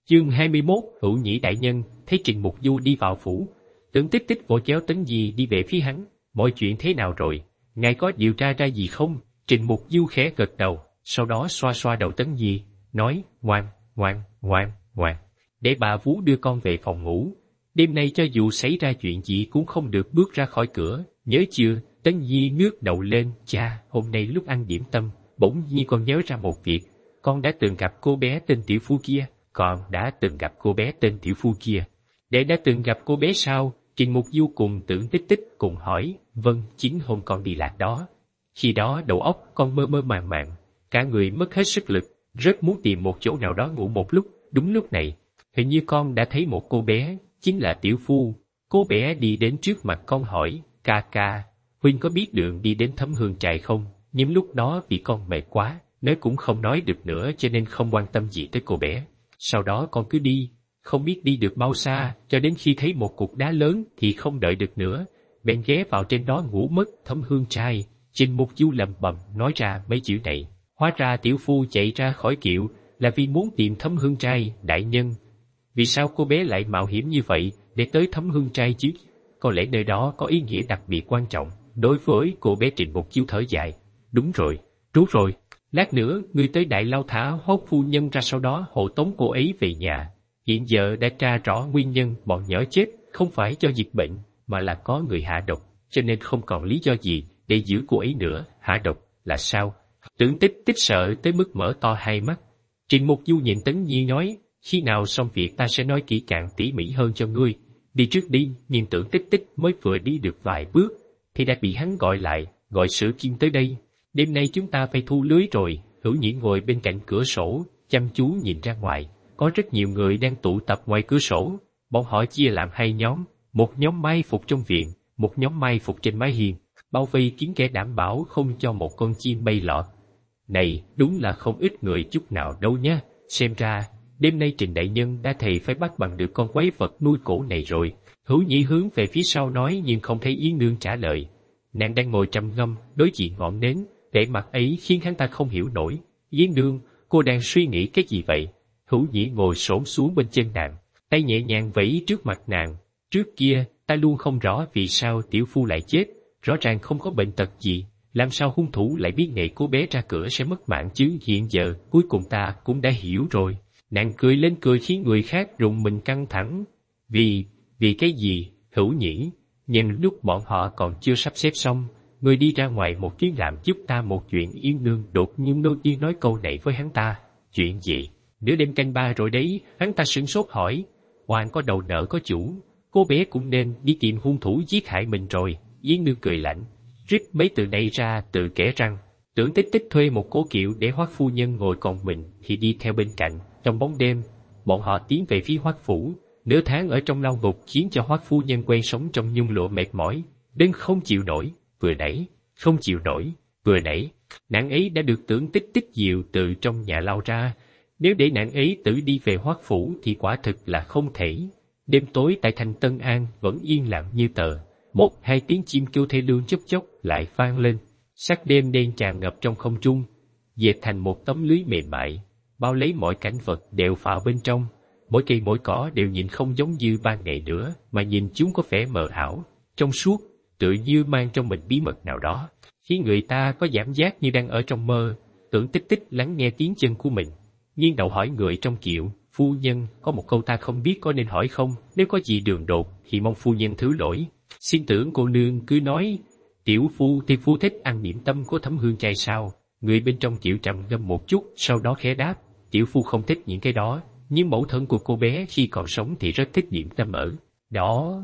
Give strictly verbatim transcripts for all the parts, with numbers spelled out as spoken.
Chương hai mươi mốt. Hữu Nhĩ đại nhân thấy Trình Mục Du đi vào phủ, Tưởng Tích Tích vội kéo Tấn Di đi về phía hắn. Mọi chuyện thế nào rồi? Ngài có điều tra ra gì không? Trình Mục Du khẽ gật đầu, sau đó xoa xoa đầu Tấn Di, nói: ngoan, ngoan, ngoan, ngoan. Để bà Vú đưa con về phòng ngủ. Đêm nay cho dù xảy ra chuyện gì cũng không được bước ra khỏi cửa, nhớ chưa? Tấn Di ngước đầu lên. Cha, hôm nay lúc ăn điểm tâm, bỗng nhiên con nhớ ra một việc. Con đã từng gặp cô bé tên Tiểu Phu kia. Con đã từng gặp cô bé tên Tiểu Phu kia. Để đã từng gặp cô bé sao? Trình Mục Du cùng Tưởng Tích Tích cùng hỏi. Vâng, chính hôm con đi lạc đó. Khi đó đầu óc con mơ mơ màng màng, cả người mất hết sức lực, rất muốn tìm một chỗ nào đó ngủ một lúc. Đúng lúc này, hình như con đã thấy một cô bé, chính là Tiểu Phu. Cô bé đi đến trước mặt con hỏi: ca ca, huynh có biết đường đi đến Thấm Hương Trại không? Nhưng lúc đó vì con mệt quá, nó cũng không nói được nữa cho nên không quan tâm gì tới cô bé. Sau đó con cứ đi, không biết đi được bao xa, cho đến khi thấy một cục đá lớn thì không đợi được nữa, bèn ghé vào trên đó ngủ mất. Thấm Hương Trai. Trình Mục Du lẩm bẩm nói ra mấy chữ này. Hóa ra Tiểu Phu chạy ra khỏi kiệu là vì muốn tìm Thấm Hương Trai. Đại nhân, vì sao cô bé lại mạo hiểm như vậy để tới Thấm Hương Trai chứ? Có lẽ nơi đó có ý nghĩa đặc biệt quan trọng đối với cô bé. Trình Mục Du thở dài. Đúng rồi, đúng rồi. Lát nữa, ngươi tới Đại Lao thả Hoắc phu nhân ra, sau đó hộ tống cô ấy về nhà. Hiện giờ đã tra rõ nguyên nhân bọn nhỏ chết không phải do dịch bệnh, mà là có người hạ độc, cho nên không còn lý do gì để giữ cô ấy nữa. Hạ độc là sao? Tưởng Tích Tích sợ tới mức mở to hai mắt. Trình Mục Du nhìn Tấn Nhi nói: khi nào xong việc ta sẽ nói kỹ càng tỉ mỉ hơn cho ngươi. Đi trước đi. Nhưng Tưởng Tích Tích mới vừa đi được vài bước thì đã bị hắn gọi lại. Gọi Sử Kiên tới đây. Đêm nay chúng ta phải thu lưới rồi. Hữu Nhĩ ngồi bên cạnh cửa sổ, chăm chú nhìn ra ngoài. Có rất nhiều người đang tụ tập ngoài cửa sổ. Bọn họ chia làm hai nhóm, một nhóm mai phục trong viện, một nhóm mai phục trên mái hiên, bao vây kín kẽ đảm bảo không cho một con chim bay lọt. Này, đúng là không ít người chút nào đâu nhé. Xem ra, đêm nay Trình đại nhân đã thề phải bắt bằng được con quái vật nuôi cổ này rồi. Hữu Nhĩ hướng về phía sau nói, nhưng không thấy Yến Nương trả lời. Nàng đang ngồi trầm ngâm, đối diện ngọn nến, vẻ mặt ấy khiến hắn ta không hiểu nổi. Yến Nương, cô đang suy nghĩ cái gì vậy? Hữu Nhĩ ngồi xổm xuống bên chân nàng, tay nhẹ nhàng vẫy trước mặt nàng. Trước kia, ta luôn không rõ vì sao Tiểu Phu lại chết, rõ ràng không có bệnh tật gì, làm sao hung thủ lại biết ngày cô bé ra cửa sẽ mất mạng chứ? Hiện giờ, cuối cùng ta cũng đã hiểu rồi. Nàng cười lên cười khiến người khác rùng mình căng thẳng. Vì, vì cái gì? Hữu Nhĩ, nhưng lúc bọn họ còn chưa sắp xếp xong, người đi ra ngoài một chuyến làm giúp ta một chuyện. Yến Nương đột nhiên đôi nhiên nói câu này với hắn ta. Chuyện gì? Nửa đêm canh ba rồi đấy. Hắn ta sửng sốt hỏi. Oan có đầu nợ có chủ, cô bé cũng nên đi tìm hung thủ giết hại mình rồi. Yến Nương cười lạnh, rít mấy từ đây ra tự kể rằng Tưởng Tích Tích thuê một cố kiệu để Hoắc phu nhân ngồi, còn mình thì đi theo bên cạnh. Trong bóng đêm, bọn họ tiến về phía Hoắc phủ. Nửa tháng ở trong lao ngục khiến cho Hoắc phu nhân quen sống trong nhung lụa mệt mỏi đến không chịu nổi. Vừa nãy, không chịu nổi, vừa nãy, nàng ấy đã được Tưởng Tích Tích dìu từ trong nhà lao ra. Nếu để nàng ấy tự đi về Hoắc phủ thì quả thực là không thể. Đêm tối tại thành Tân An vẫn yên lặng như tờ. Một hai tiếng chim kêu thê lương chốc chốc lại vang lên. Sắc đêm đen tràn ngập trong không trung, dệt thành một tấm lưới mềm mại, bao lấy mọi cảnh vật đều vào bên trong. Mỗi cây mỗi cỏ đều nhìn không giống như ban ngày nữa, mà nhìn chúng có vẻ mờ ảo, trong suốt, tựa như mang trong mình bí mật nào đó, khiến người ta có cảm giác như đang ở trong mơ. Tưởng Tích Tích lắng nghe tiếng chân của mình, nghiêng đầu hỏi người trong kiệu. Phu nhân, có một câu ta không biết có nên hỏi không? Nếu có gì đường đột thì mong phu nhân thứ lỗi. Xin Tưởng cô nương cứ nói. Tiểu Phu thì phu thích ăn điểm tâm của Thấm Hương Trai sao? Người bên trong kiệu trầm ngâm một chút, sau đó khẽ đáp. Tiểu Phu không thích những cái đó, nhưng mẫu thân của cô bé khi còn sống thì rất thích điểm tâm ở đó.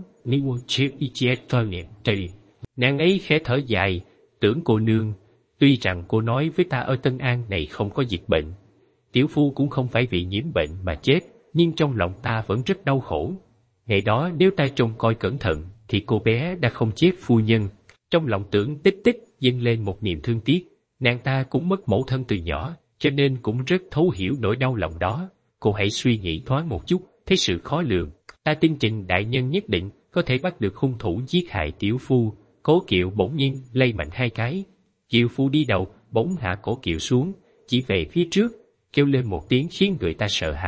Nàng ấy khẽ thở dài. Tưởng cô nương, tuy rằng cô nói với ta ở Tân An này không có dịch bệnh, Tiểu Phu cũng không phải vì nhiễm bệnh mà chết, nhưng trong lòng ta vẫn rất đau khổ. Ngày đó nếu ta trông coi cẩn thận thì cô bé đã không chết. Phu nhân, trong lòng Tưởng Tích Tích dâng lên một niềm thương tiếc. Nàng ta cũng mất mẫu thân từ nhỏ, cho nên cũng rất thấu hiểu nỗi đau lòng đó. Cô hãy suy nghĩ thoáng một chút, thấy sự khó lường. Ta tin Trình đại nhân nhất định có thể bắt được hung thủ giết hại Tiểu Phu. Cố kiệu bỗng nhiên lay mạnh hai cái. Kiệu phu đi đầu, bỗng hạ cổ kiệu xuống, chỉ về phía trước, kêu lên một tiếng khiến người ta sợ hãi.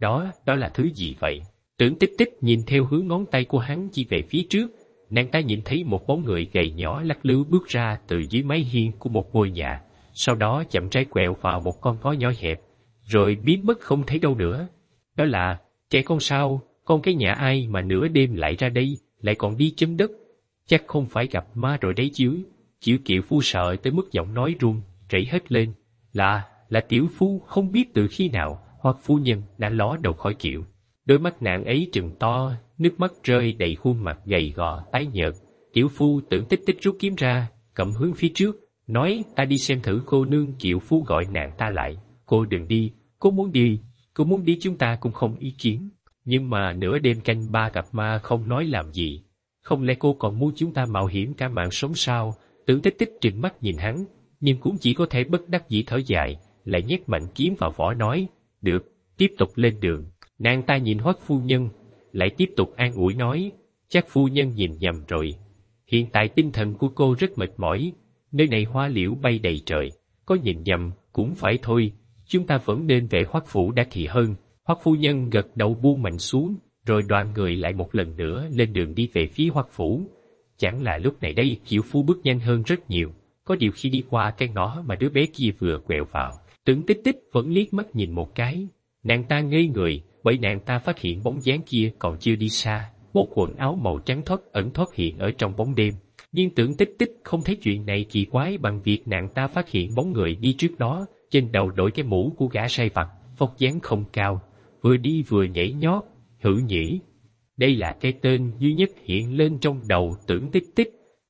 Đó, đó là thứ gì vậy? Tưởng Tích Tích nhìn theo hướng ngón tay của hắn chỉ về phía trước, nàng ta nhìn thấy một bóng người gầy nhỏ lắc lư bước ra từ dưới mái hiên của một ngôi nhà, sau đó chậm rãi quẹo vào một con ngõ nhỏ hẹp, rồi biến mất không thấy đâu nữa. Đó là, trẻ con sao, con cái nhà ai mà nửa đêm lại ra đây, lại còn đi chấm đất? Chắc không phải gặp ma rồi đấy chứ. Chịu Kiệu Phu sợ tới mức giọng nói run, rẩy hết lên. Là, là tiểu phu không biết từ khi nào, Hoắc phu nhân đã ló đầu khỏi kiệu. Đôi mắt nàng ấy trừng to, nước mắt rơi đầy khuôn mặt gầy gò, tái nhợt. Tiểu phu Tưởng Tích Tích rút kiếm ra, cầm hướng phía trước, nói ta đi xem thử cô nương. Kiệu Phu gọi nàng ta lại. Cô đừng đi, cô muốn đi, cô muốn đi chúng ta cũng không ý kiến. Nhưng mà nửa đêm canh ba gặp ma không nói làm gì. Không lẽ cô còn muốn chúng ta mạo hiểm cả mạng sống sao? Tưởng Tích Tích trừng mắt nhìn hắn, nhưng cũng chỉ có thể bất đắc dĩ thở dài, lại nhét mạnh kiếm vào vỏ nói, được, tiếp tục lên đường. Nàng ta nhìn Hoắc phu nhân, lại tiếp tục an ủi nói, chắc phu nhân nhìn nhầm rồi. Hiện tại tinh thần của cô rất mệt mỏi, nơi này hoa liễu bay đầy trời, có nhìn nhầm cũng phải thôi, chúng ta vẫn nên về Hoắc phủ đã thì hơn. Hoắc phu nhân gật đầu buông mạnh xuống, rồi đoàn người lại một lần nữa lên đường đi về phía Hoắc phủ. Chẳng là lúc này đây Kiệu Phu bước nhanh hơn rất nhiều, có điều khi đi qua cái ngõ mà đứa bé kia vừa quẹo vào, Tưởng Tích Tích vẫn liếc mắt nhìn một cái. Nàng ta ngây người, bởi nàng ta phát hiện bóng dáng kia còn chưa đi xa, một quần áo màu trắng thoát ẩn thoát hiện ở trong bóng đêm. Nhưng Tưởng Tích Tích không thấy chuyện này kỳ quái bằng việc nàng ta phát hiện bóng người đi trước đó, trên đầu đội cái mũ của gã sai vặt, vóc dáng không cao, vừa đi vừa nhảy nhót. Hử nhĩ, đây là cái tên duy nhất hiện lên trong đầu Tưởng Tích Tích.